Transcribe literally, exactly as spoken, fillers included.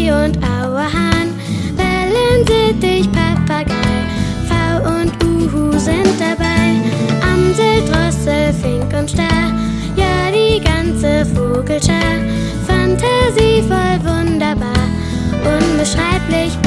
Krähenvieh und Auerhahn, Wellensittich, Papagei, V und Uhu sind dabei. Amsel, Drossel, Fink und Star, ja, die ganze Vogelschar. Fantasievoll, wunderbar, unbeschreiblich